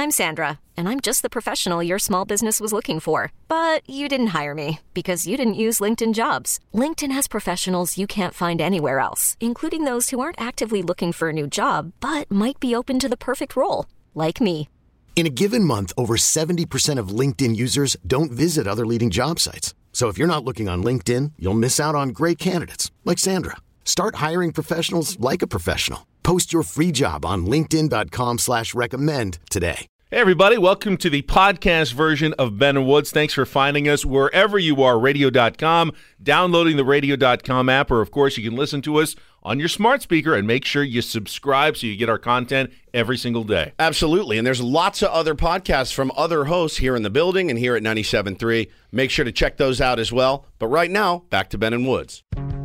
I'm Sandra, and I'm just the professional your small business was looking for. But you didn't hire me because you didn't use LinkedIn Jobs. LinkedIn has professionals you can't find anywhere else, including those who aren't actively looking for a new job, but might be open to the perfect role, like me. In a given month, over 70% of LinkedIn users don't visit other leading job sites. So if you're not looking on LinkedIn, you'll miss out on great candidates like Sandra. Start hiring professionals like a professional. Post your free job on linkedin.com/recommend today. Hey, everybody. Welcome to the podcast version of Ben and Woods. Thanks for finding us wherever you are, radio.com, downloading the radio.com app, or, of course, you can listen to us on your smart speaker, and make sure you subscribe so you get our content every single day. Absolutely. And there's lots of other podcasts from other hosts here in the building and here at 97.3. Make sure to check those out as well. But right now, back to Ben and Woods.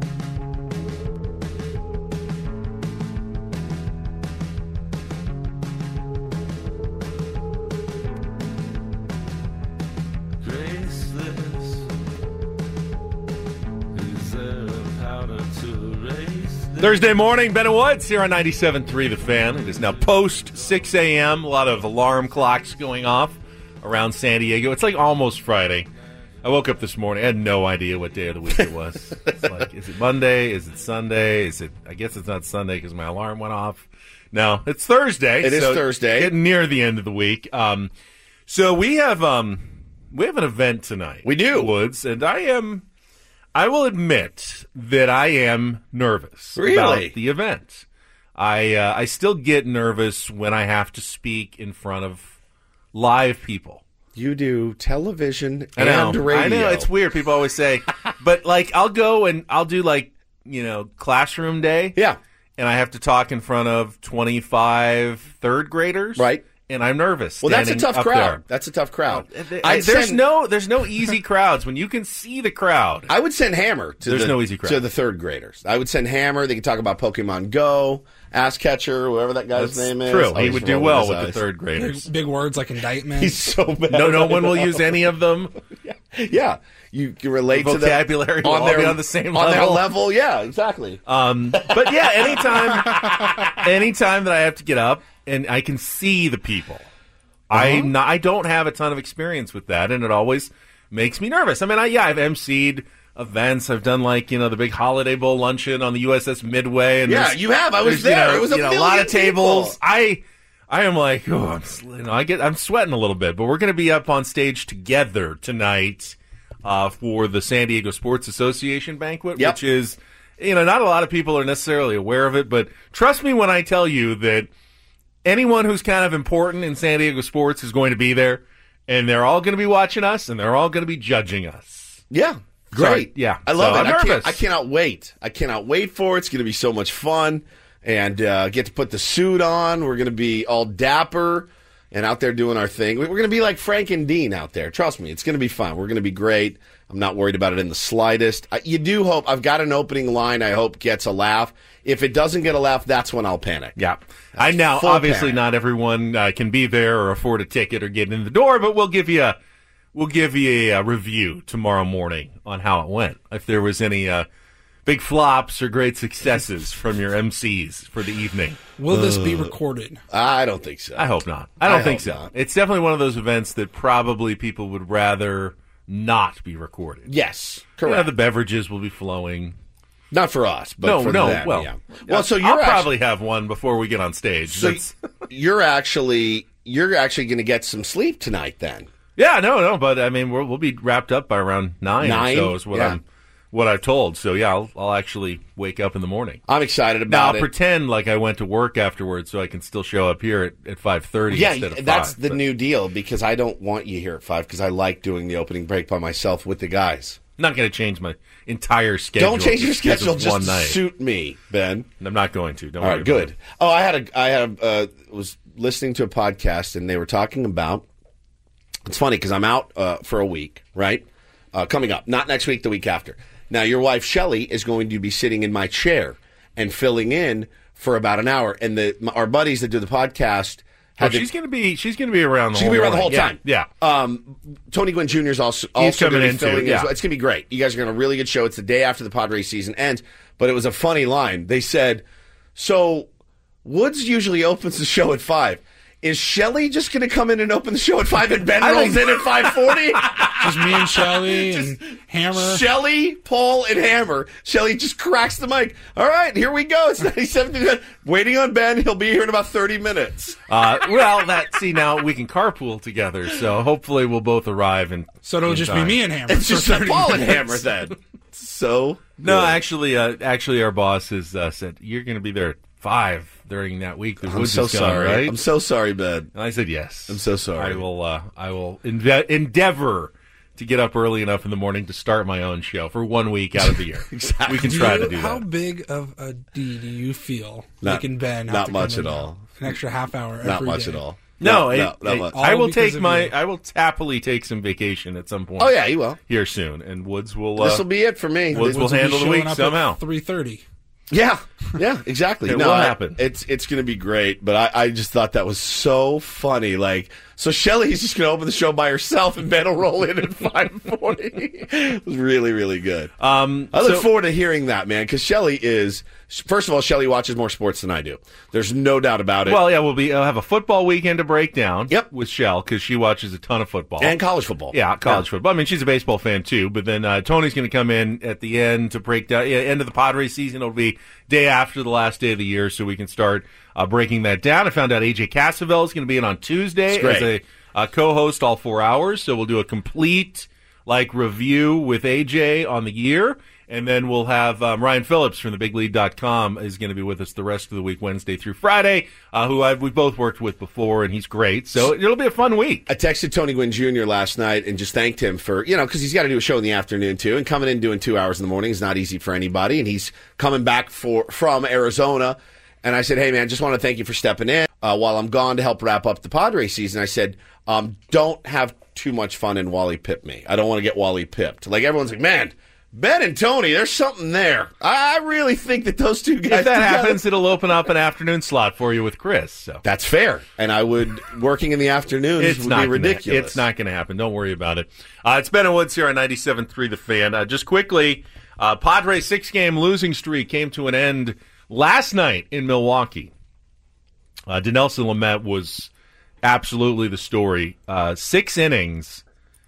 Thursday morning, Ben and Woods here on 97.3 The Fan. It is now post 6 a.m. A lot of alarm clocks going off around San Diego. It's like almost Friday. I woke up this morning. I had no idea what day of the week it was. It's like, is it Monday? Is it Sunday? I guess it's not Sunday because my alarm went off. No, it's Thursday. It is Thursday. Getting near the end of the week. So we have an event tonight. We do. Woods, and I will admit that I am nervous about the event. I still get nervous when I have to speak in front of live people. You do television and radio. I know, it's weird. People always say, but like I'll go and I'll do classroom day. Yeah. And I have to talk in front of 25 third graders. Right. And I'm nervous. Well, that's a tough crowd. There. That's a tough crowd. There's no easy crowds when you can see the crowd. I would send Hammer to no easy crowd. To the third graders. I would send Hammer. They could talk about Pokemon Go, Ass Catcher, whoever that guy's name is. True. He would do well with the third graders. Big words like indictment. He's so bad. No one will use any of them. Yeah. You can relate the to them. Vocabulary will all be on the same level. On their level, yeah, exactly. But yeah, anytime that I have to get up and I can see the people. I don't have a ton of experience with that, and it always makes me nervous. I mean, I've emceed events. I've done the big Holiday Bowl luncheon on the USS Midway. And yeah, you have. I was there. It was a lot of tables. People. I am like, I'm sweating a little bit, but we're going to be up on stage together tonight for the San Diego Sports Association banquet, which is, not a lot of people are necessarily aware of it, but trust me when I tell you that anyone who's kind of important in San Diego sports is going to be there, and they're all going to be watching us, and they're all going to be judging us. Yeah, great. Yeah, I love it. I'm nervous. I cannot wait. I cannot wait for it. It's going to be so much fun, and get to put the suit on. We're going to be all dapper and out there doing our thing. We're going to be like Frank and Dean out there. Trust me, it's going to be fun. We're going to be great. I'm not worried about it in the slightest. You do hope. I've got an opening line I hope gets a laugh. If it doesn't get a laugh, that's when I'll panic. Yeah. Obviously not everyone can be there or afford a ticket or get in the door, but we'll give you a review tomorrow morning on how it went. If there was any big flops or great successes from your MCs for the evening. Will this be recorded? I don't think so. I hope not. I don't think so. Not. It's definitely one of those events that probably people would rather not be recorded. Yes, correct. The beverages will be flowing. Not for us, but for them. Well, yeah. So I'll probably have one before we get on stage. So you're actually going to get some sleep tonight, then? Yeah, no, but I mean we'll be wrapped up by around 9 or so is what I've told. So yeah, I'll actually wake up in the morning. I'm excited about now, it. I'll pretend like I went to work afterwards, so I can still show up here at 5:30. Yeah, instead of that's 5, the new deal because I don't want you here at 5 because I like doing the opening break by myself with the guys. I'm not going to change my entire schedule. Don't change your schedule. Just one night. Suit me, Ben. I'm not going to. Don't All worry. Right, good. Oh, I was listening to a podcast and they were talking about. It's funny because I'm out for a week, right? Coming up, not next week, the week after. Now, your wife Shelly is going to be sitting in my chair and filling in for about an hour, and our buddies that do the podcast. She's going to be around. She's going to be around the whole time. Yeah. Tony Gwynn Jr. is also coming going to be in filling too. Yeah. in. It's going to be great. You guys are going to a really good show. It's the day after the Padres season ends, but it was a funny line. They said, "So Woods usually opens the show at 5. is Shelly just going to come in and open the show at 5 and Ben rolls in at 5:40? Just me and Shelly and Hammer. Shelly, Paul, and Hammer. Shelly just cracks the mic. All right, here we go. It's 97. Waiting on Ben. He'll be here in about 30 minutes. Now we can carpool together, so hopefully we'll both arrive. So it'll just be me and Hammer. It's just Paul and Hammer then. So no, actually, our boss has said you're going to be there at 5 during that week. I'm so sorry. Right? I'm so sorry, Ben. And I said yes. I'm so sorry. I will endeavor to get up early enough in the morning to start my own show for 1 week out of the year. Exactly. We can try to do that. How big of a D do you feel making Ben have not to much come at in all. An extra half hour every Not much day? at all. No, not much. I will because of you. I will happily take some vacation at some point. Oh yeah, you will. Here soon, and Woods will. This will be it for me. Woods will handle the week somehow. 3:30. Yeah, exactly. It will happen. It's going to be great, but I just thought that was so funny. Like, so Shelly's just going to open the show by herself, and Ben will roll in at 5:40. It was really, really good. I look forward to hearing that, man, because Shelly is. First of all, Shelly watches more sports than I do. There's no doubt about it. Well, yeah, I'll have a football weekend to break down. Yep. With Shell because she watches a ton of football and college football. Yeah, college football. I mean, she's a baseball fan too. But then Tony's going to come in at the end to break down. End of the Padres season. It'll be day after the last day of the year, so we can start breaking that down. I found out AJ Cassavell is going to be in on Tuesday as a co-host all 4 hours. So we'll do a complete review with AJ on the year. And then we'll have Ryan Phillips from thebiglead.com is going to be with us the rest of the week, Wednesday through Friday, who we've both worked with before, and he's great. So it'll be a fun week. I texted Tony Gwynn Jr. last night and just thanked him for, because he's got to do a show in the afternoon, too. And coming in doing 2 hours in the morning is not easy for anybody. And he's coming back from Arizona. And I said, hey, man, just want to thank you for stepping in while I'm gone to help wrap up the Padres season. I said, don't have too much fun and Wally pip me. I don't want to get Wally pipped. Everyone's like, man, Ben and Tony, there's something there. I really think that those two guys. If that happens, it'll open up an afternoon slot for you with Chris. So that's fair. And I would working in the afternoons would be ridiculous. It's not going to happen. Don't worry about it. It's Ben and Woods here on 97.3 The Fan. Just quickly, Padres 6-game losing streak came to an end last night in Milwaukee. Dinelson Lamet was absolutely the story. 6 innings.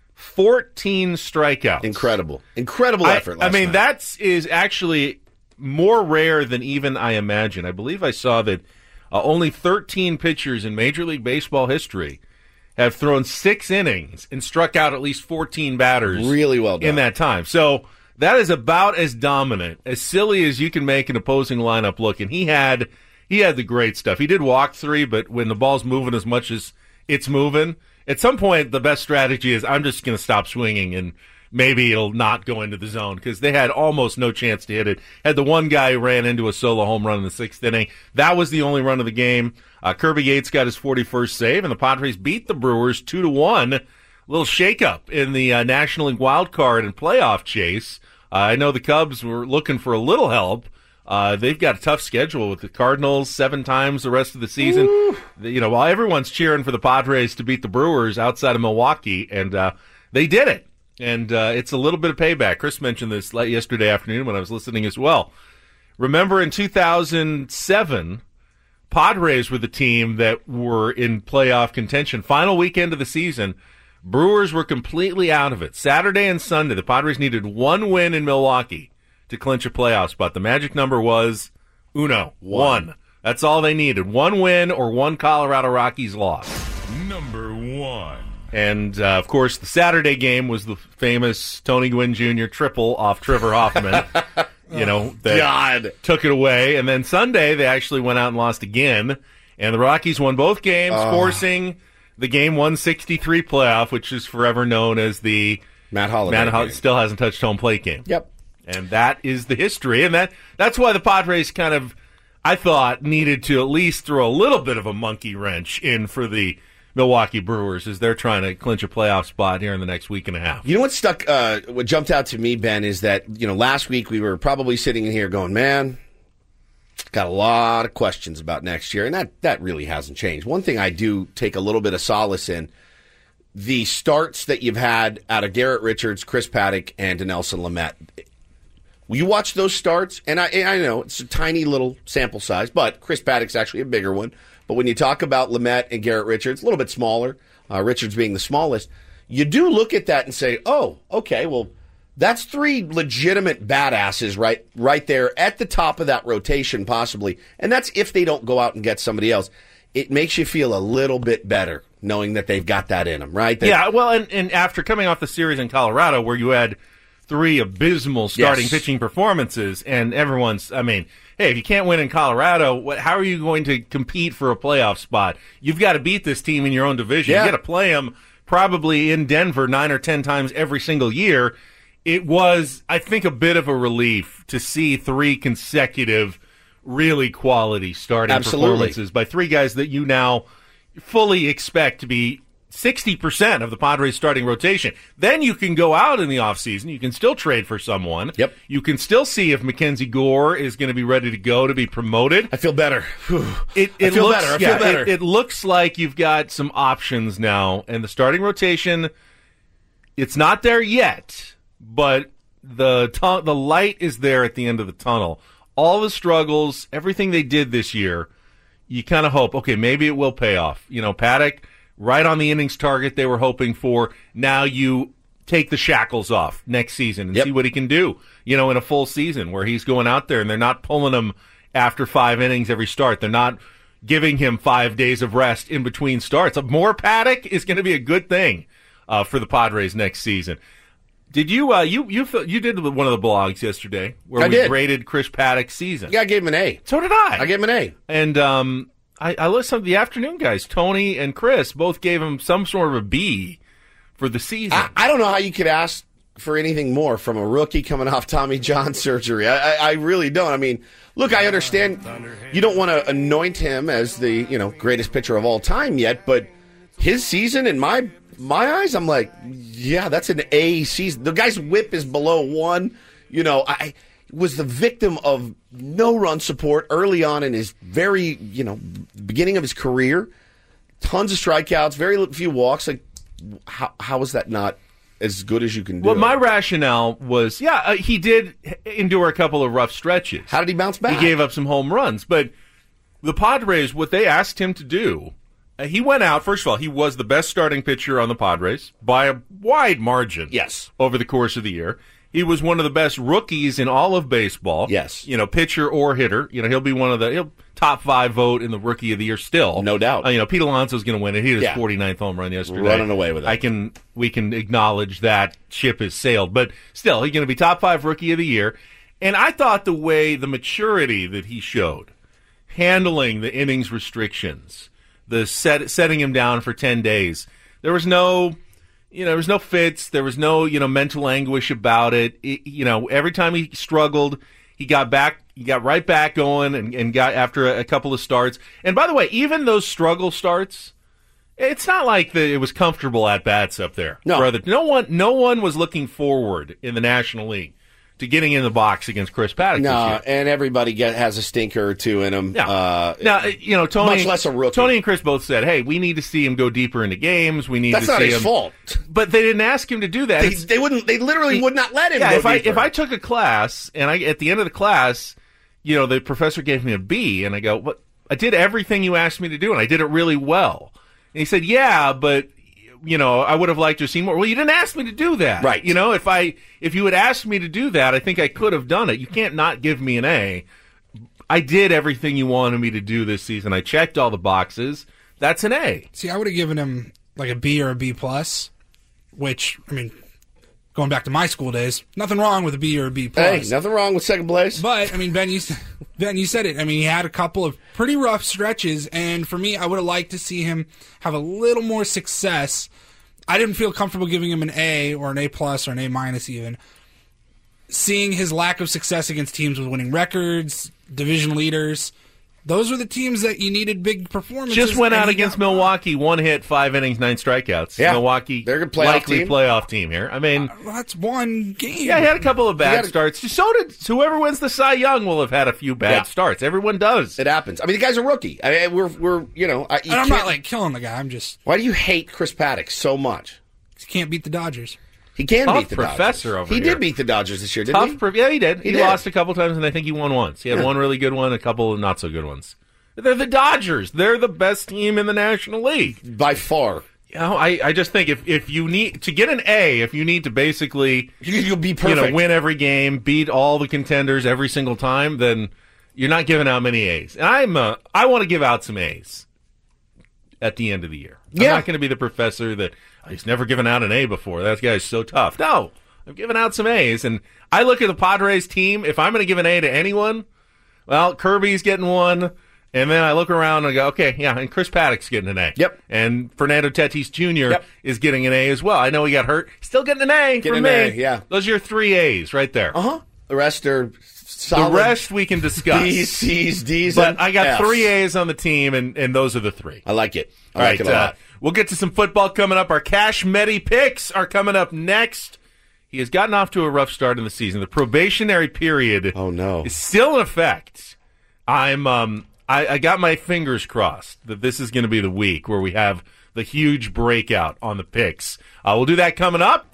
14 strikeouts. Incredible effort last night. That is actually more rare than even I imagined. I believe I saw that only 13 pitchers in Major League Baseball history have thrown 6 innings and struck out at least 14 batters. Really well done. In that time. So that is about as dominant, as silly as you can make an opposing lineup look. And he had the great stuff. He did walk 3, but when the ball's moving as much as it's moving, at some point, the best strategy is I'm just going to stop swinging and maybe it'll not go into the zone because they had almost no chance to hit it. Had the one guy who ran into a solo home run in the 6th inning. That was the only run of the game. Kirby Yates got his 41st save, and the Padres beat the Brewers 2-1. A little shakeup in the National League wild card and playoff chase. I know the Cubs were looking for a little help. They've got a tough schedule with the Cardinals 7 times the rest of the season. While everyone's cheering for the Padres to beat the Brewers outside of Milwaukee, and they did it. And it's a little bit of payback. Chris mentioned this yesterday afternoon when I was listening as well. Remember in 2007, Padres were the team that were in playoff contention. Final weekend of the season, Brewers were completely out of it. Saturday and Sunday, the Padres needed 1 win in Milwaukee to clinch a playoff spot. The magic number was one. That's all they needed. 1 win or 1 Colorado Rockies loss. Number 1. And, of course, the Saturday game was the famous Tony Gwynn Jr. triple off Trevor Hoffman. That took it away. And then Sunday, they actually went out and lost again. And the Rockies won both games, forcing the Game 163 playoff, which is forever known as the Matt Holliday still hasn't touched home plate game. Yep. And that is the history. And that's why the Padres kind of, I thought, needed to at least throw a little bit of a monkey wrench in for the Milwaukee Brewers as they're trying to clinch a playoff spot here in the next week and a half. You know what jumped out to me, Ben, is that, last week we were probably sitting in here going, man, got a lot of questions about next year, and that really hasn't changed. One thing I do take a little bit of solace in, the starts that you've had out of Garrett Richards, Chris Paddock, and Dinelson Lamet. You watch those starts, and I know it's a tiny little sample size, but Chris Paddock's actually a bigger one. But when you talk about Lamet and Garrett Richards, a little bit smaller, Richards being the smallest, you do look at that and say, oh, okay, well, that's 3 legitimate badasses right there at the top of that rotation possibly. And that's if they don't go out and get somebody else. It makes you feel a little bit better knowing that they've got that in them, right? Yeah, well, and after coming off the series in Colorado where you had 3 abysmal starting pitching performances and everyone's, I mean, hey, if you can't win in Colorado, how are you going to compete for a playoff spot? You've got to beat this team in your own division. Yeah. You got to play them probably in Denver 9 or 10 times every single year. It was, I think, a bit of a relief to see 3 consecutive really quality starting performances by 3 guys that you now fully expect to be 60% of the Padres starting rotation. Then you can go out in the offseason. You can still trade for someone. Yep. You can still see if Mackenzie Gore is going to be ready to go to be promoted. I feel better. I feel better. It looks like you've got some options now. And the starting rotation, it's not there yet, but the light is there at the end of the tunnel. All the struggles, everything they did this year, you kind of hope, okay, maybe it will pay off. You know, Paddock, right on the innings target they were hoping for. Now you take the shackles off next season and see what he can do, you know, in a full season where he's going out there and they're not pulling him after 5 innings every start. They're not giving him 5 days of rest in between starts. More Paddock is going to be a good thing for the Padres next season. Did you did one of the blogs yesterday where we graded Chris Paddock's season? Yeah, I gave him an A. So did I. I gave him an A. And I listened to the afternoon guys. Tony and Chris both gave him some sort of a B for the season. I don't know how you could ask for anything more from a rookie coming off Tommy John surgery. I really don't. I mean, look, I understand you don't want to anoint him as the greatest pitcher of all time yet, but his season in my eyes, I'm like, yeah, that's an A season. The guy's whip is below 1. I was the victim of no run support early on in his very, beginning of his career. Tons of strikeouts, very few walks. Like, how is that not as good as you can do? Well, my rationale was, he did endure a couple of rough stretches. How did he bounce back? He gave up some home runs, but the Padres, what they asked him to do, he went out. First of all, he was the best starting pitcher on the Padres by a wide margin. Yes. Over the course of the year. He was one of the best rookies in all of baseball. Yes. Pitcher or hitter. He'll be he'll top 5 vote in the rookie of the year still. No doubt. Pete Alonso's going to win it. He had his 49th home run yesterday. Running away with it. We can acknowledge that ship has sailed. But still, he's going to be top 5 rookie of the year. And I thought the maturity that he showed, handling the innings restrictions, the setting him down for 10 days, there was no fits. There was no, mental anguish about it. Every time he struggled, he got right back going and got after a couple of starts. And by the way, even those struggle starts, it's not like it was comfortable at bats up there. No. Brother. No one was looking forward in the National League to getting in the box against Chris Paddock this year. And everybody has a stinker or two in them. Yeah. Now, Tony, much less a rookie. Tony and Chris both said, hey, we need to see him go deeper into games. We need That's to see him. That's not his fault. But they didn't ask him to do that. They wouldn't. They literally would not let him go deeper. If I took a class, and at the end of the class, the professor gave me a B, and I go, "What? I did everything you asked me to do, and I did it really well." And he said, "Yeah, but I would have liked to have seen more." Well, you didn't ask me to do that, right? If you had asked me to do that, I think I could have done it. You can't not give me an A. I did everything you wanted me to do this season. I checked all the boxes. That's an A. See, I would have given him like a B or a B+, which, going back to my school days, nothing wrong with a B or a B+. Hey, nothing wrong with second place. But, Ben, you said it. He had a couple of pretty rough stretches, and for me, I would have liked to see him have a little more success. I didn't feel comfortable giving him an A or an A+ or an A- even. Seeing his lack of success against teams with winning records, division leaders, those were the teams that you needed big performances. Just went out against Milwaukee, 1 hit, 5 innings, 9 strikeouts. Yeah. Milwaukee, they're a playoff team here. That's one game. Yeah, he had a couple of bad starts. So did whoever wins the Cy Young will have had a few bad starts. Everyone does. It happens. the guy's a rookie. We're and I'm not killing the guy. I'm just. Why do you hate Chris Paddock so much? He can't beat the Dodgers. He can beat the professor Dodgers. Over he here. did beat the Dodgers this year, didn't he? Yeah, he did. He lost a couple times, and I think he won once. He had one really good one, a couple of not so good ones. They're the Dodgers. They're the best team in the National League. By far. You know, I just think if you need to get an A, if you need to basically You'll be perfect. win every game, beat all the contenders every single time, then you're not giving out many A's. And I want to give out some A's at the end of the year. Yeah. I'm not going to be the professor that he's never given out an A before. That guy's so tough. No, I've given out some A's, and I look at the Padres team. If I'm going to give an A to anyone, well, Kirby's getting one. And then I look around and go, okay, yeah, and Chris Paddock's getting an A. Yep. And Fernando Tatis Jr. is getting an A as well. I know he got hurt. Still getting an A from me. A, yeah. Those are your 3 A's right there. Uh-huh. The rest are solid. The rest we can discuss. B's, C's, D's, But and I got F's. 3 A's on the team, and those are the 3. I like it. I All like right, it a lot. we'll get to some football coming up. Our Cash Medi picks are coming up next. He has gotten off to a rough start in the season. The probationary period is still in effect. I got my fingers crossed that this is going to be the week where we have the huge breakout on the picks. We'll do that coming up.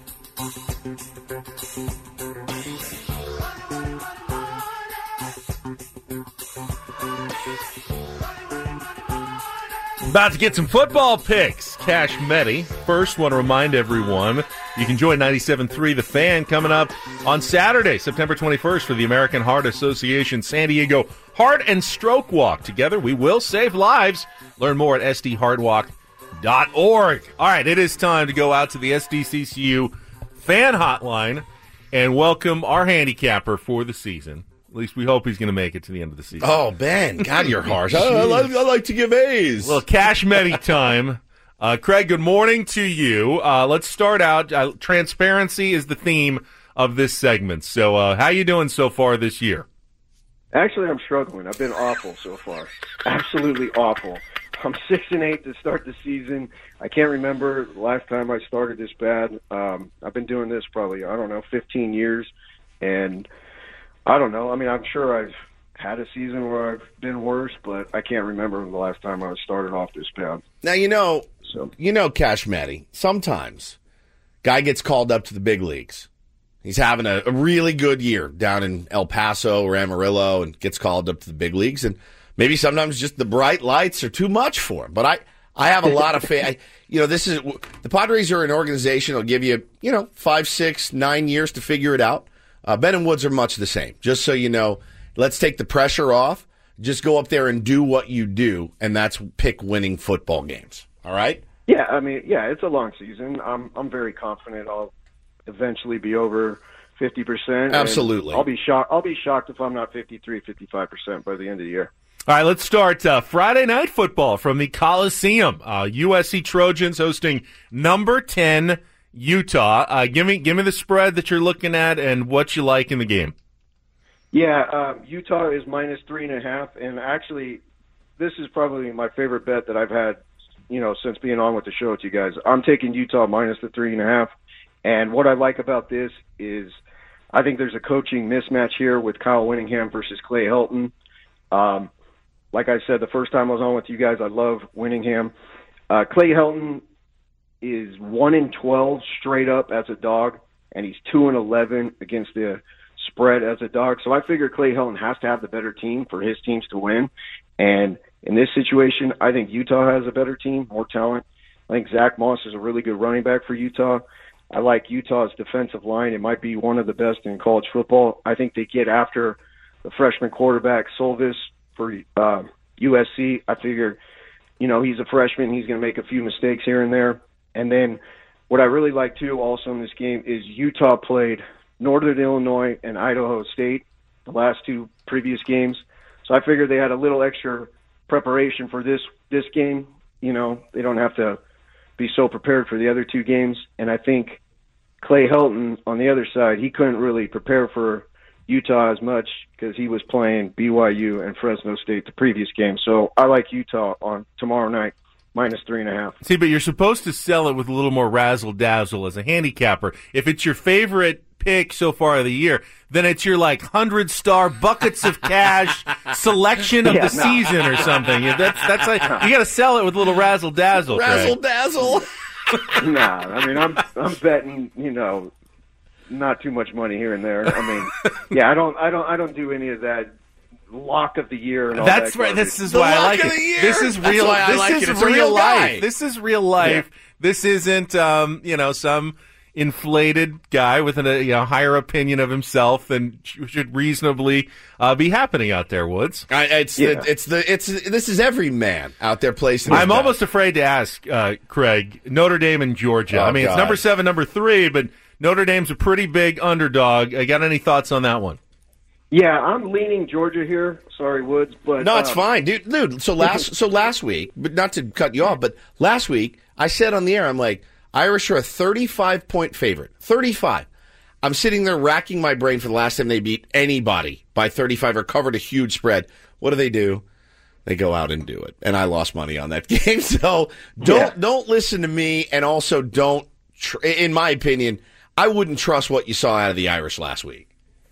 About to get some football picks. Cash Medi. First, want to remind everyone you can join 97.3 The Fan coming up on Saturday, September 21st for the American Heart Association San Diego Heart and Stroke Walk. Together, we will save lives. Learn more at sdheartwalk.org. All right, it is time to go out to the SDCCU fan hotline and welcome our handicapper for the season. At least we hope he's going to make it to the end of the season. Oh, Ben, God, you're harsh. I like to give A's. Well, Cash Medi time. Craig, good morning to you. Let's start out. Transparency is the theme of this segment. So how you doing so far this year? Actually, I'm struggling. I've been awful so far. Absolutely awful. I'm 6-8 to start the season. I can't remember the last time I started this bad. I've been doing this probably, 15 years. And I don't know. I mean, I'm sure I've had a season where I've been worse, but I can't remember the last time I started off this bad. Now, Cash Medi, sometimes guy gets called up to the big leagues. He's having a really good year down in El Paso or Amarillo and gets called up to the big leagues. And maybe sometimes just the bright lights are too much for him. But I have a lot of faith. The Padres are an organization that'll give you, 5, 6, 9 years to figure it out. Ben and Woods are much the same. Just so you know, let's take the pressure off. Just go up there and do what you do, and that's pick winning football games. All right? Yeah, it's a long season. I'm very confident I'll eventually be over 50%. Absolutely. I'll be shocked if I'm not 53, 55% by the end of the year. All right, let's start Friday night football from the Coliseum. USC Trojans hosting number 10 Utah. Give me the spread that you're looking at and what you like in the game. Yeah, Utah is -3.5, and actually, this is probably my favorite bet that I've had, since being on with the show with you guys. I'm taking Utah -3.5, and what I like about this is I think there's a coaching mismatch here with Kyle Whittingham versus Clay Helton. Like I said, the first time I was on with you guys, I love Whittingham. Clay Helton is 1-12 straight up as a dog, and he's 2-11 against the spread as a dog. So I figure Clay Helton has to have the better team for his teams to win. And in this situation, I think Utah has a better team, more talent. I think Zach Moss is a really good running back for Utah. I like Utah's defensive line. It might be one of the best in college football. I think they get after the freshman quarterback, Solvis, for USC. I figure, he's a freshman. He's going to make a few mistakes here and there. And then what I really like, too, also in this game is Utah played Northern Illinois and Idaho State the last 2 previous games. So I figured they had a little extra preparation for this game. They don't have to be so prepared for the other 2 games. And I think Clay Helton, on the other side, he couldn't really prepare for Utah as much because he was playing BYU and Fresno State the previous game. So I like Utah on tomorrow night. -3.5. See, but you're supposed to sell it with a little more razzle-dazzle as a handicapper. If it's your favorite pick so far of the year, then it's your 100-star buckets of cash selection of the season or something. That's like you got to sell it with a little razzle-dazzle. Razzle-dazzle. Nah, I mean I'm betting not too much money here and there. I mean, yeah, I don't do any of that lock of the year. And all That's that right. garbage. This is why I like it. This is real. This is real life. This is real life. Yeah. This isn't, some inflated guy with a higher opinion of himself than should reasonably be happening out there. Woods. This is every man out there placing. I'm almost afraid to ask Craig. Notre Dame and Georgia. Oh, it's number 7, number 3, but Notre Dame's a pretty big underdog. I got any thoughts on that one? Yeah, I'm leaning Georgia here. Sorry, Woods, but no, it's fine, dude. So last week, but not to cut you off, but last week I said on the air, I'm like, Irish are a 35-point favorite. 35. I'm sitting there racking my brain for the last time they beat anybody by 35 or covered a huge spread. What do? They go out and do it, and I lost money on that game. So don't listen to me, and also don't. In my opinion, I wouldn't trust what you saw out of the Irish last week.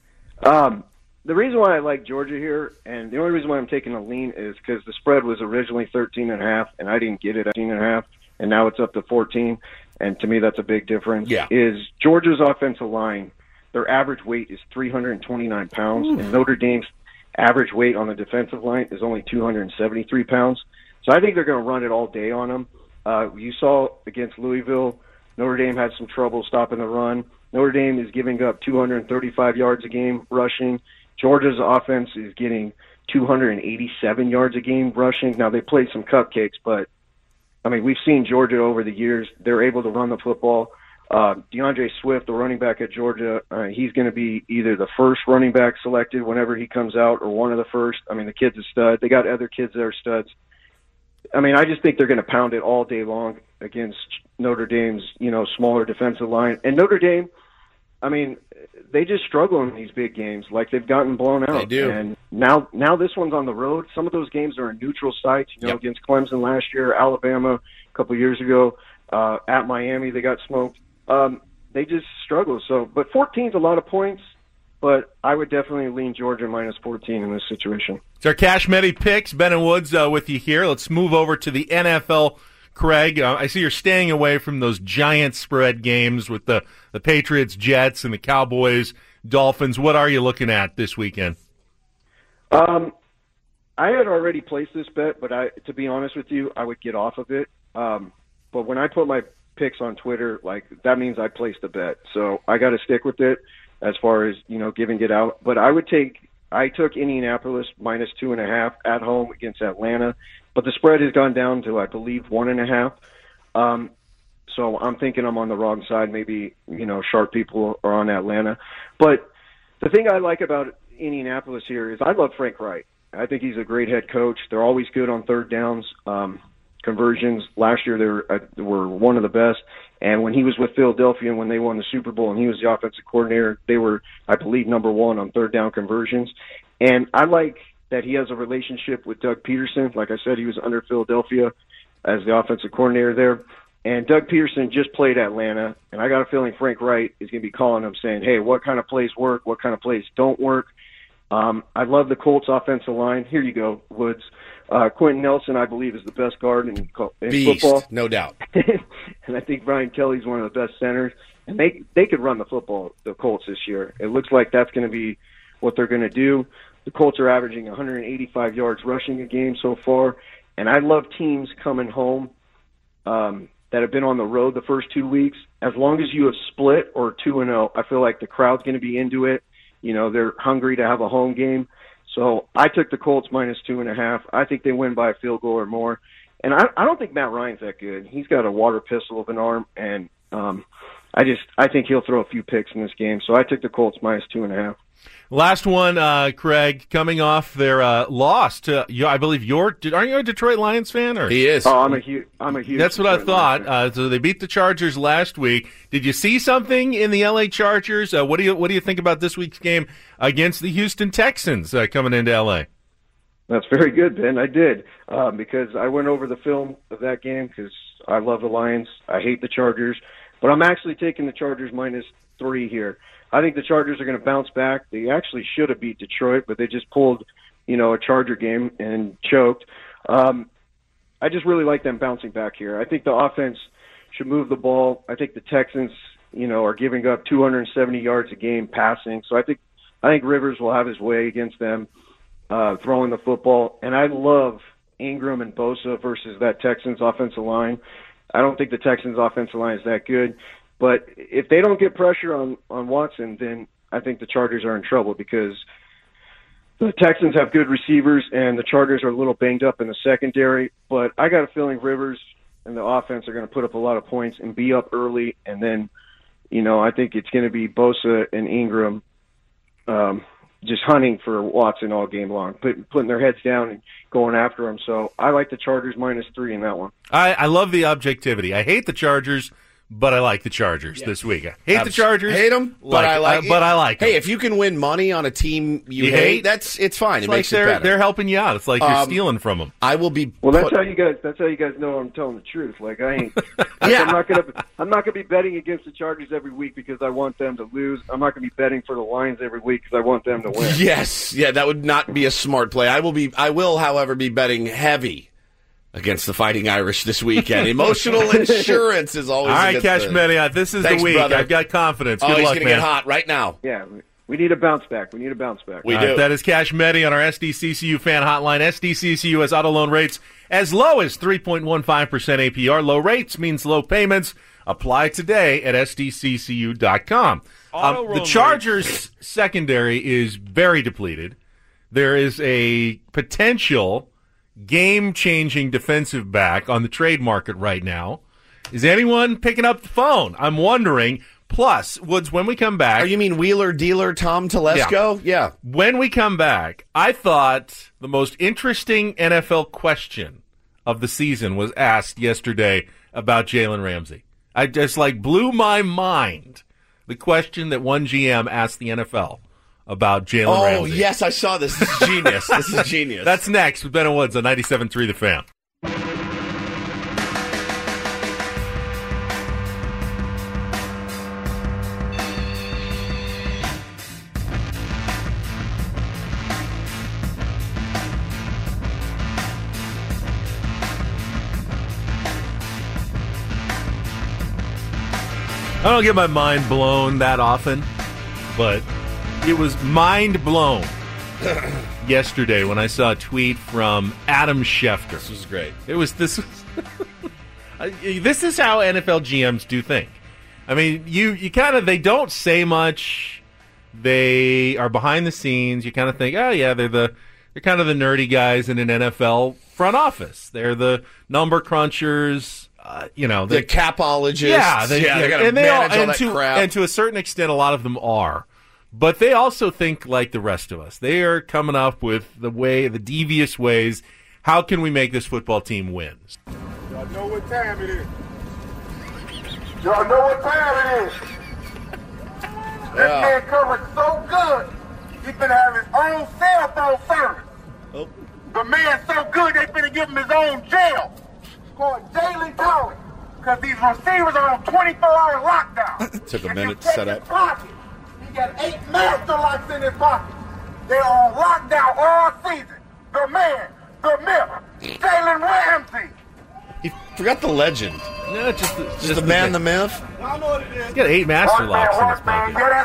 The reason why I like Georgia here, and the only reason why I'm taking a lean, is because the spread was originally 13.5, and I didn't get it at 13.5, and now it's up to 14. And to me, that's a big difference. Yeah. Is Georgia's offensive line, their average weight is 329 pounds, and Notre Dame's average weight on the defensive line is only 273 pounds. So I think they're going to run it all day on them. You saw against Louisville, Notre Dame had some trouble stopping the run. Notre Dame is giving up 235 yards a game rushing. Georgia's offense is getting 287 yards a game rushing. Now, they played some cupcakes, but we've seen Georgia over the years. They're able to run the football. DeAndre Swift, the running back at Georgia, he's going to be either the first running back selected whenever he comes out or one of the first. The kid's a stud. They got other kids that are studs. I just think they're going to pound it all day long against Notre Dame's, smaller defensive line. And Notre Dame, they just struggle in these big games. Like, they've gotten blown out. They do. And now this one's on the road. Some of those games are in neutral sites, against Clemson last year, Alabama a couple of years ago, at Miami, they got smoked. They just struggle. But 14's a lot of points, but I would definitely lean Georgia minus 14 in this situation. It's our Cash Medi picks. Ben and Woods with you here. Let's move over to the NFL. Craig, I see you're staying away from those giant spread games with the Patriots, Jets, and the Cowboys, Dolphins. What are you looking at this weekend? I had already placed this bet, but to be honest with you, I would get off of it. But when I put my picks on Twitter, that means I placed a bet. So I got to stick with it as far as, giving it out. But I took Indianapolis minus 2.5 at home against Atlanta. But the spread has gone down to, I believe, 1.5. So I'm thinking I'm on the wrong side. Maybe, sharp people are on Atlanta. But the thing I like about Indianapolis here is I love Frank Reich. I think he's a great head coach. They're always good on third downs. Conversions. Last year they were one of the best. And when he was with Philadelphia and when they won the Super Bowl and he was the offensive coordinator, they were, I believe, number 1 on third down conversions. And I like that he has a relationship with Doug Peterson. Like I said, he was under Philadelphia as the offensive coordinator there. And Doug Peterson just played Atlanta, and I got a feeling Frank Reich is going to be calling him saying, hey, what kind of plays work, what kind of plays don't work. I love the Colts offensive line. Here you go, Woods. Quentin Nelson, I believe, is the best guard in Beast, football. No doubt. And I think Brian Kelly's one of the best centers. And they could run the football, the Colts, this year. It looks like that's going to be what they're going to do. The Colts are averaging 185 yards rushing a game so far. And I love teams coming home that have been on the road the first 2 weeks. As long as you have split or 2-0, I feel like the crowd's going to be into it. They're hungry to have a home game. So I took the Colts minus 2.5. I think they win by a field goal or more. And I don't think Matt Ryan's that good. He's got a water pistol of an arm, and I think he'll throw a few picks in this game. So I took the Colts minus 2.5. Last one, Craig, coming off their loss to, I believe aren't you a Detroit Lions fan? Or? He is. Oh, I'm a huge. That's what Detroit I thought. So they beat the Chargers last week. Did you see something in the LA Chargers? What do you think about this week's game against the Houston Texans coming into LA? That's very good, Ben. I did because I went over the film of that game because I love the Lions. I hate the Chargers, but I'm actually taking the Chargers minus 3 here. I think the Chargers are going to bounce back. They actually should have beat Detroit, but they just pulled, a Charger game and choked. I just really like them bouncing back here. I think the offense should move the ball. I think the Texans, are giving up 270 yards a game passing. So I think Rivers will have his way against them. throwing the football. And I love Ingram and Bosa versus that Texans offensive line. I don't think the Texans offensive line is that good. But if they don't get pressure on Watson, then I think the Chargers are in trouble because the Texans have good receivers and the Chargers are a little banged up in the secondary. But I got a feeling Rivers and the offense are going to put up a lot of points and be up early. And then, I think it's going to be Bosa and Ingram just hunting for Watson all game long, putting their heads down and going after him. So I like the Chargers -3 in that one. I love the objectivity. I hate the Chargers, but I like the Chargers this week. I hate the Chargers. Hate them, but I like it. But I like them. Hey, if you can win money on a team you hate, it's fine. It makes it better. They're helping you out. It's like you're stealing from them. I will be. Well, that's how you guys know I'm telling the truth. Like I ain't. I'm not gonna be betting against the Chargers every week because I want them to lose. I'm not gonna be betting for the Lions every week because I want them to win. Yes, that would not be a smart play. I will, however, be betting heavy against the Fighting Irish this weekend. Emotional insurance is always all right, against Cashmania. This is the week. Brother. I've got confidence. Good he's luck, going to man. get hot right now. Yeah, we need a bounce back. We do. That is Cash Meddy on our SDCCU fan hotline. SDCCU has auto loan rates as low as 3.15% APR. Low rates means low payments. Apply today at SDCCU.com. The Chargers' secondary is very depleted. There is a potential game-changing defensive back on the trade market right now. Is anyone picking up the phone? I'm wondering. Plus, Woods, when we come back... Oh, you mean wheeler dealer Tom Telesco? Yeah. When we come back, I thought the most interesting NFL question of the season was asked yesterday about Jalen Ramsey. I just, blew my mind. The question that one GM asked the NFL about Jalen Ramsey. Oh, yes, I saw this. This is genius. This is genius. That's next with Ben and Woods on 97.3 The Fan. I don't get my mind blown that often, but it was mind blown yesterday when I saw a tweet from Adam Schefter. This was great. This is how NFL GMs do think. I mean, you kind of, they don't say much. They are behind the scenes. You kind of think, oh yeah, they're kind of the nerdy guys in an NFL front office. They're the number crunchers. The capologists. Yeah, they got to manage all that crap. And to a certain extent, a lot of them are. But they also think like the rest of us. They are coming up with the devious ways. How can we make this football team win? Y'all know what time it is. Y'all know what time it is. This man covered so good, he finna have his own cell phone service. Oh. The man's so good, they finna give him his own jail. Called Jalen Collins, because these receivers are on 24-hour lockdown. Took a minute to set up. Pocket, he got 8 master locks in his pocket. They're on lockdown all season. The man, the myth, Jalen Ramsey. He forgot the legend. No, just the man, the myth. I know what it is. He's got 8 master locks in his pocket. Yeah,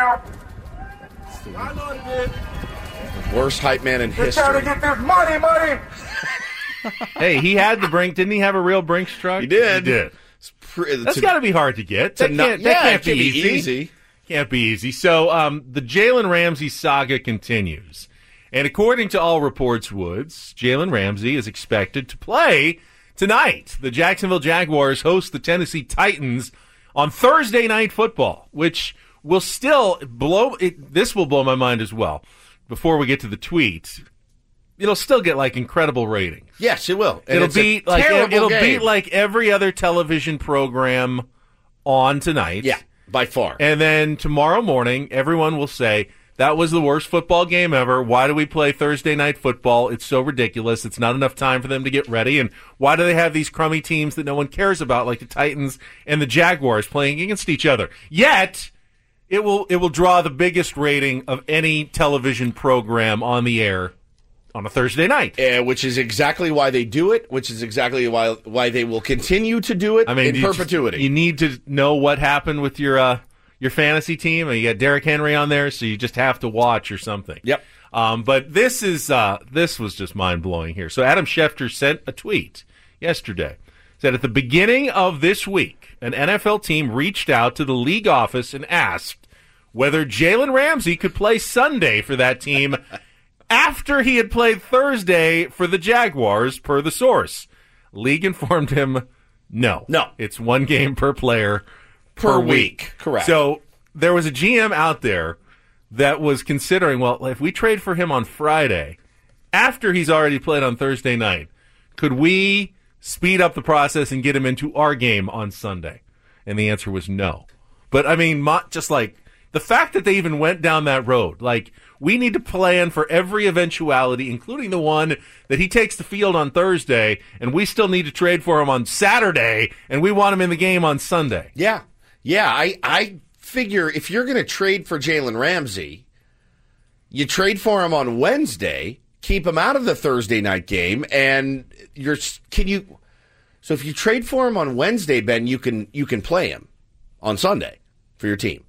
that's him. I know what it is. Worst hype man in They're history. trying to get this money. Hey, he had the Brinks. Didn't he have a real Brinks truck? He did. He did. That's got to be hard to get. That can't be easy. Can't be easy. So the Jalen Ramsey saga continues. And according to all reports, Woods, Jalen Ramsey is expected to play tonight. The Jacksonville Jaguars host the Tennessee Titans on Thursday Night Football, which will still this will blow my mind as well. Before we get to the tweet, it'll still get incredible ratings. Yes, it will. And it'll beat like every other television program on tonight. Yeah, by far. And then tomorrow morning, everyone will say, that was the worst football game ever. Why do we play Thursday Night Football? It's so ridiculous. It's not enough time for them to get ready. And why do they have these crummy teams that no one cares about, like the Titans and the Jaguars playing against each other? Yet, it will draw the biggest rating of any television program on the air on a Thursday night. Which is exactly why they do it, which is exactly why they will continue to do it in perpetuity. You need to know what happened with your fantasy team. You got Derrick Henry on there, so you just have to watch or something. Yep. But this was just mind-blowing here. So Adam Schefter sent a tweet yesterday. Said at the beginning of this week, an NFL team reached out to the league office and asked whether Jalen Ramsey could play Sunday for that team after he had played Thursday for the Jaguars, per the source. League informed him, no. It's one game per player per week. Correct. So there was a GM out there that was considering, well, if we trade for him on Friday, after he's already played on Thursday night, could we speed up the process and get him into our game on Sunday? And the answer was no. But, I mean, just like the fact that they even went down that road, like, we need to plan for every eventuality, including the one that he takes the field on Thursday, and we still need to trade for him on Saturday, and we want him in the game on Sunday. Yeah. I figure if you're going to trade for Jalen Ramsey, you trade for him on Wednesday, keep him out of the Thursday night game, and so if you trade for him on Wednesday, Ben, you can play him on Sunday for your team.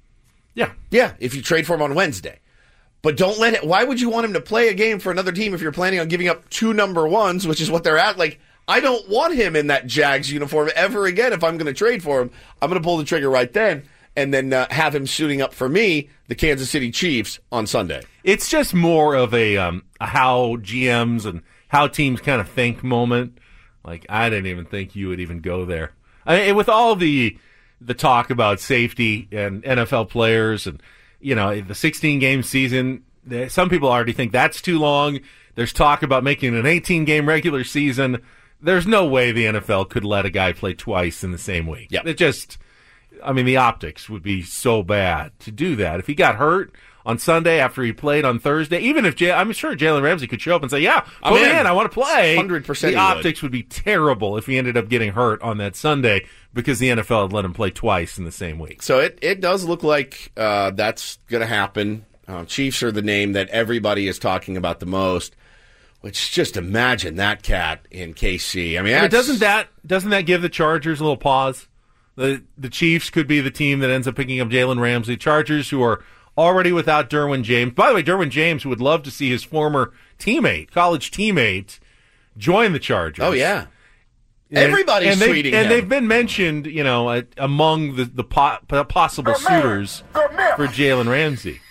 Yeah, if you trade for him on Wednesday. But don't let it. Why would you want him to play a game for another team if you're planning on giving up 2 number ones, which is what they're at? Like, I don't want him in that Jags uniform ever again. If I'm going to trade for him, I'm going to pull the trigger right then and then have him suiting up for me, the Kansas City Chiefs, on Sunday. It's just more of a how GMs and how teams kind of think moment. Like, I didn't even think you would even go there. I mean, with all the talk about safety and NFL players and, you know, the 16-game season, some people already think that's too long. There's talk about making an 18-game regular season. There's no way the NFL could let a guy play twice in the same week. Yep. It just, I mean, the optics would be so bad to do that. If he got hurt on Sunday after he played on Thursday, even if I'm sure Jalen Ramsey could show up and say, yeah, put me in, I want to play. 100% The optics would be terrible if he ended up getting hurt on that Sunday because the NFL had let him play twice in the same week. So it does look like that's going to happen. Chiefs are the name that everybody is talking about the most. Which, just imagine that cat in KC. I mean, doesn't that give the Chargers a little pause? The Chiefs could be the team that ends up picking up Jalen Ramsey. Chargers, who are already without Derwin James. By the way, Derwin James would love to see his former college teammate, join the Chargers. Oh, yeah. Everybody's tweeting him. And they've been mentioned, you know, among the possible suitors for Jalen Ramsey.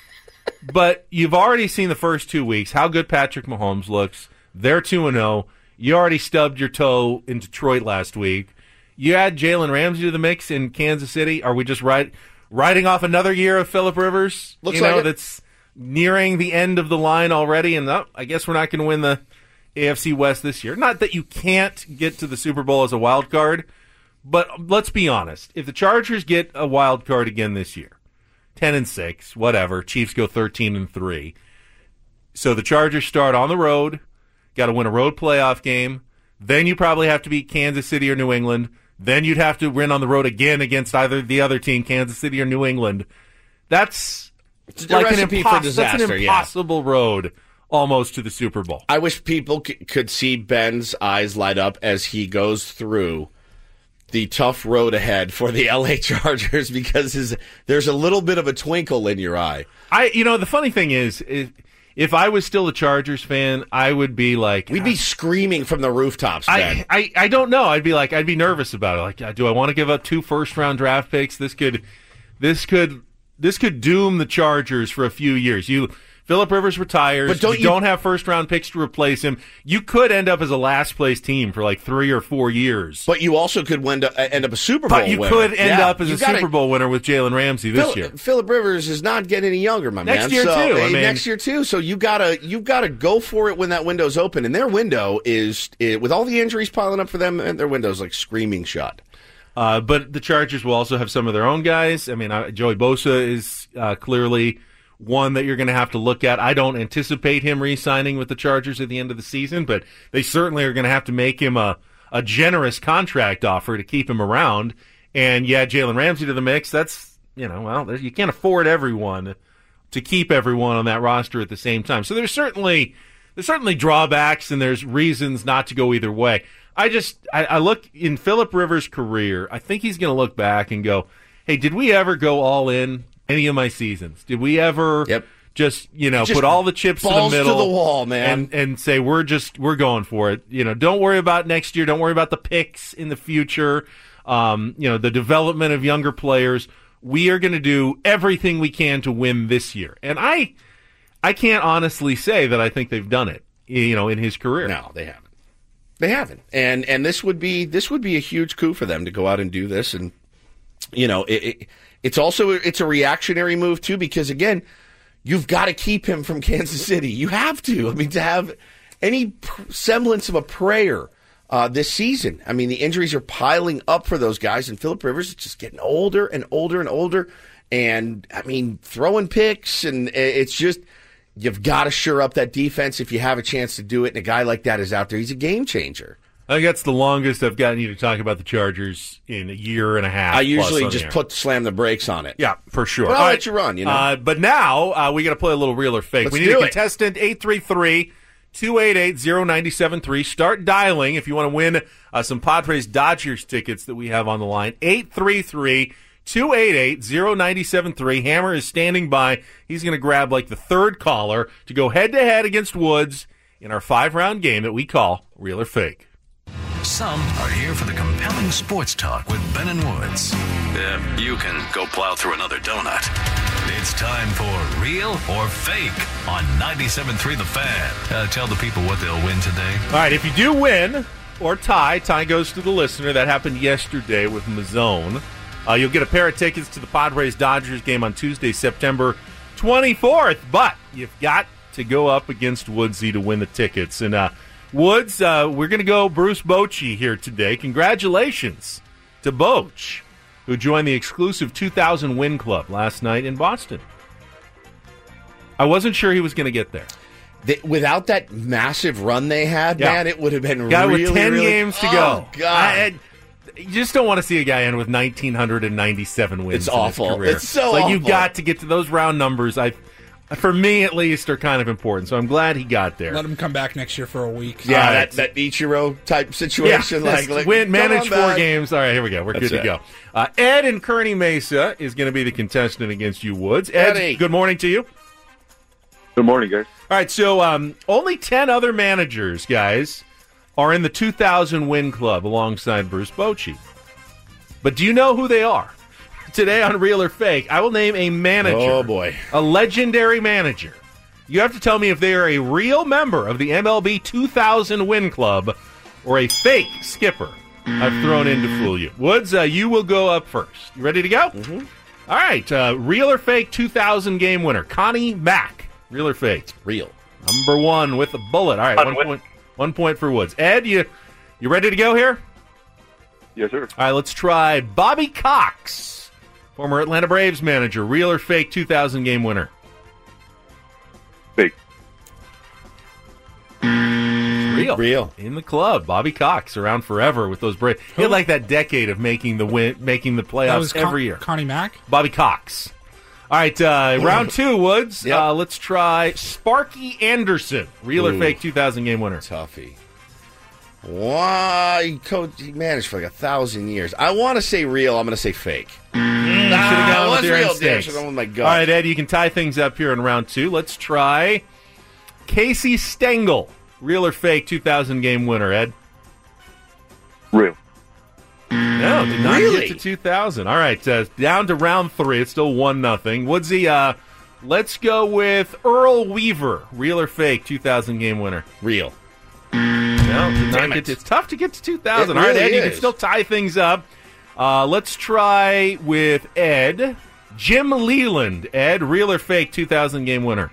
But you've already seen the first 2 weeks how good Patrick Mahomes looks. They're 2-0. You already stubbed your toe in Detroit last week. You add Jalen Ramsey to the mix in Kansas City. Are we just writing off another year of Phillip Rivers? Looks like it. That's nearing the end of the line already. And I guess we're not going to win the AFC West this year. Not that you can't get to the Super Bowl as a wild card, but let's be honest. If the Chargers get a wild card again this year, 10-6, whatever. Chiefs go 13-3. So the Chargers start on the road, got to win a road playoff game. Then you probably have to beat Kansas City or New England. Then you'd have to win on the road again against either the other team, Kansas City or New England. That's like an impossible road almost to the Super Bowl. I wish people could see Ben's eyes light up as he goes through the tough road ahead for the LA Chargers because there's a little bit of a twinkle in your eye. The funny thing is if I was still a Chargers fan, I would be like, we'd be screaming from the rooftops, Ben. I don't know. I'd be nervous about it. Like, do I want to give up 2 first-round draft picks? This could doom the Chargers for a few years. Phillip Rivers retires. But you don't have first-round picks to replace him. You could end up as a last-place team for like 3 or 4 years. But you also could end up a Super Bowl winner. But you could end up as a Super Bowl winner with Jalen Ramsey this year. Phillip Rivers is not getting any younger, my man. Next year, too. Next year, too. So you gotta go for it when that window's open. And their window is, with all the injuries piling up for them, and their window's like screaming shut. But the Chargers will also have some of their own guys. I mean, Joey Bosa is clearly one that you're going to have to look at. I don't anticipate him re-signing with the Chargers at the end of the season, but they certainly are going to have to make him a generous contract offer to keep him around. And you add Jalen Ramsey to the mix. That's, you can't afford everyone to keep everyone on that roster at the same time. So there's certainly drawbacks and there's reasons not to go either way. I look in Phillip Rivers' career, I think he's going to look back and go, hey, did we ever go all in any of my seasons? Did we ever Just put all the chips in the balls middle to the wall, man, and say we're going for it. Don't worry about next year. Don't worry about the picks in the future. The development of younger players. We are going to do everything we can to win this year. And I can't honestly say that I think they've done it. In his career. No, they haven't. They haven't. And this would be a huge coup for them to go out and do this. And it's a reactionary move too, because again, you've got to keep him from Kansas City. You have to. I mean, to have any semblance of a prayer this season. I mean, the injuries are piling up for those guys, and Phillip Rivers is just getting older and older and older. And I mean, throwing picks, and it's just, you've got to shore up that defense if you have a chance to do it. And a guy like that is out there. He's a game changer. I think that's the longest I've gotten you to talk about the Chargers in a year and a half. I usually just slam the brakes on it. Yeah, for sure. But I'll let you run, But now we got to play a little real or fake. We need a contestant, 833-288-0973. Start dialing if you want to win some Padres Dodgers tickets that we have on the line. 833-288-0973. Hammer is standing by. He's going to grab like the third caller to go head-to-head against Woods in our 5-round game that we call Real or Fake. Some are here for the compelling sports talk with Ben and Woods. You can go plow through another donut. It's time for Real or Fake on 97.3 The Fan. Tell the people what they'll win today. All right, if you do win or tie goes to the listener. That happened yesterday with Mazzone. You'll get a pair of tickets to the Padres-Dodgers game on Tuesday, September 24th. But you've got to go up against Woodsy to win the tickets. And Woods, we're going to go Bruce Bochy here today. Congratulations to Boch, who joined the exclusive 2,000 win club last night in Boston. I wasn't sure he was going to get there. Without that massive run they had, man, it would have been guy really, with 10 really... games to go. God. You just don't want to see a guy end with 1,997 wins. It's in awful. His career. It's so awful. You've got to get to those round numbers. For me, at least, are kind of important. So I'm glad he got there. Let him come back next year for a week. Yeah, that Ichiro type situation. Yeah, manage 4 games. All right, here we go. We're good to go. Ed in Kearney Mesa is going to be the contestant against you, Woods. Ed, good morning to you. Good morning, guys. All right, so only 10 other managers, guys, are in the 2,000 win club alongside Bruce Bochy. But do you know who they are? Today on Real or Fake, I will name a manager. Oh, boy. A legendary manager. You have to tell me if they are a real member of the MLB 2000 win club or a fake skipper I've thrown in to fool you. Woods, you will go up first. You ready to go? Mm-hmm. All right, Real or Fake 2000 game winner, Connie Mack. Real or Fake? Real. Number 1 with a bullet. All right, 1 point for Woods. Ed, you ready to go here? Yes, sir. All right, let's try Bobby Cox. Former Atlanta Braves manager, real or fake 2000 game winner? Fake. Real. In the club. Bobby Cox around forever with those Braves. He had like that decade of making the playoffs every year. Connie Mack? Bobby Cox. All right, round 2, Woods. Yep. Let's try Sparky Anderson. Real or fake 2000 game winner? Toughie. Why? He managed for like 1,000 years. I want to say real. I'm going to say fake. Should have gone with your real. instincts. Should have gone with my gut. All right, Ed, you can tie things up here in round 2. Let's try Casey Stengel. Real or fake 2000 game winner, Ed? Real. No, did not get to 2000. All right, down to round 3. It's still 1-0. Woodsy, let's go with Earl Weaver. Real or fake 2000 game winner? Real. No, did not get to, it's tough to get to 2000. All right, Ed, you can still tie things up. Let's try with Ed. Jim Leland. Ed, real or fake 2000 game winner?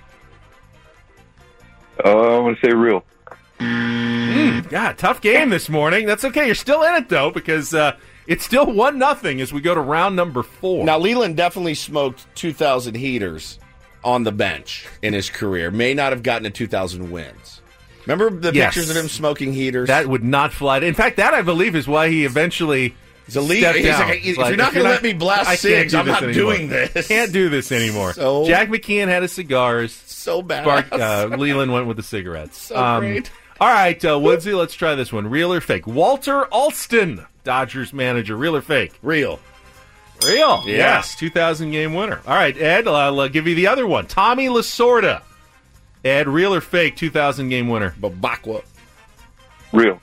I'm going to say real. God, tough game this morning. That's okay. You're still in it, though, because it's still 1-0 as we go to round number 4. Now, Leland definitely smoked 2,000 heaters on the bench in his career. May not have gotten to 2,000 wins. Remember the pictures of him smoking heaters? That would not fly. In fact, that, I believe, is why he eventually stepped down. Like, if you're not going to let me blast cigs, I'm not doing this. Can't do this anymore. Jack McKeon had his cigars. So bad. Leland went with the cigarettes. So great. All right, Woodsy, let's try this one. Real or fake? Walter Alston, Dodgers manager. Real or fake? Real. Real. Yeah. Yes, 2,000 game winner. All right, Ed, I'll give you the other one. Tommy Lasorda. Ed, real or fake 2,000 game winner? Babakwa. Real.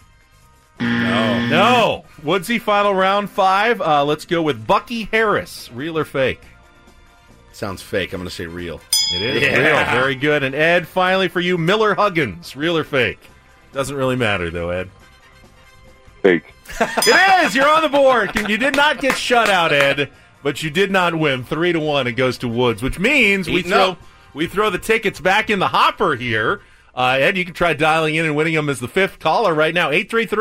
No. Woodsy, final round 5. Let's go with Bucky Harris. Real or fake? Sounds fake. I'm going to say real. It is real. Very good. And Ed, finally for you, Miller Huggins. Real or fake? Doesn't really matter, though, Ed. Fake. It is. You're on the board. You did not get shut out, Ed, but you did not win. 3-1. It goes to Woods, which means we throw the tickets back in the hopper here. Ed, you can try dialing in and winning them as the 5th caller right now.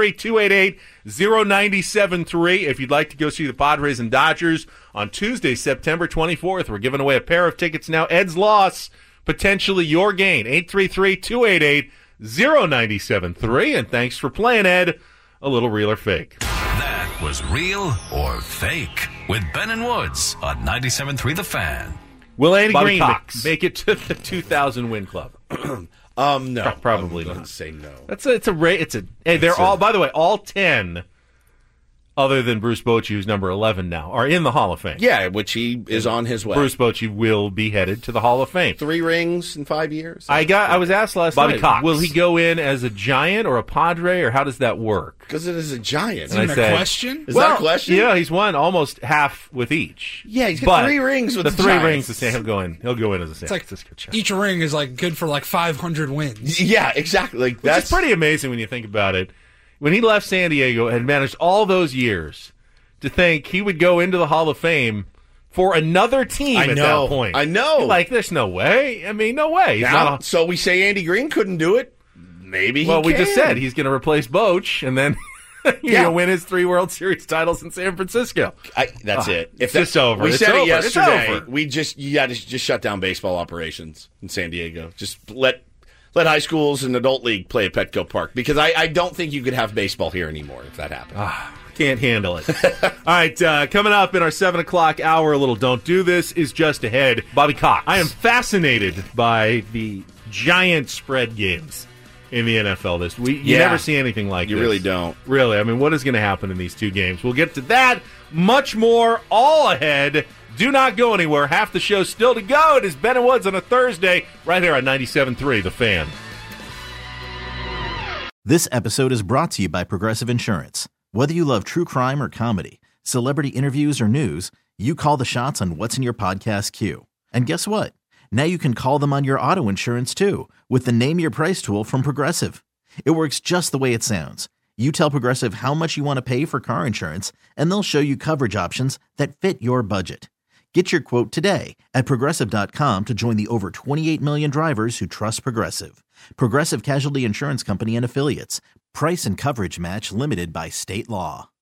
833-288-0973. If you'd like to go see the Padres and Dodgers on Tuesday, September 24th, we're giving away a pair of tickets now. Ed's loss, potentially your gain. 833-288-0973. And thanks for playing, Ed. A little real or fake. That was Real or Fake with Ben and Woods on 97.3 The Fan. Will Andy Bobby Green Cox. make it to the 2,000 win club? No. Probably I'm not. say no. They're all, by the way, all 10, other than Bruce Bochy, who's number 11 now, are in the Hall of Fame. Yeah, which he is on his way. Bruce Bochy will be headed to the Hall of Fame. 3 rings in 5 years. I was asked last Bobby night, Cox. will he go in as a Giant or a Padre, or how does that work? Because it is a Giant. And I said, question? Is that a question? Yeah, he's won almost half with each. Yeah, he's got But 3 rings with the the 3 Giants. rings to say he'll go in as a San It's like Francisco Giant. each ring is like good for like 500 wins. Yeah, exactly. Like Which that's is pretty amazing when you think about it. When he left San Diego and managed all those years, to think he would go into the Hall of Fame for another team at that point. I know. You're like, there's no way. I mean, no way. He's Now, not a, so we say Andy Green couldn't do it. Maybe he well, we can. just said he's going to replace Boch, and then you're going to win his 3 World Series titles in San Francisco. That's it. It's just over. We It's said over. it yesterday. It's over. We just shut down baseball operations in San Diego. Just let high schools and adult league play at Petco Park, because I don't think you could have baseball here anymore if that happened. Can't handle it. All right, coming up in our 7 o'clock hour, a little Don't Do This is just ahead. Bobby Cox. I am fascinated by the giant spread games in the NFL this week. You never see anything like this. You really don't. Really. I mean, what is going to happen in these 2 games? We'll get to that, much more, all ahead. Do not go anywhere. Half the show still to go. It is Ben and Woods on a Thursday, right here on 97.3 The Fan. This episode is brought to you by Progressive Insurance. Whether you love true crime or comedy, celebrity interviews or news, you call the shots on what's in your podcast queue. And guess what? Now you can call them on your auto insurance too, with the Name Your Price tool from Progressive. It works just the way it sounds. You tell Progressive how much you want to pay for car insurance, and they'll show you coverage options that fit your budget. Get your quote today at Progressive.com to join the over 28 million drivers who trust Progressive. Progressive Casualty Insurance Company and Affiliates. Price and coverage match limited by state law.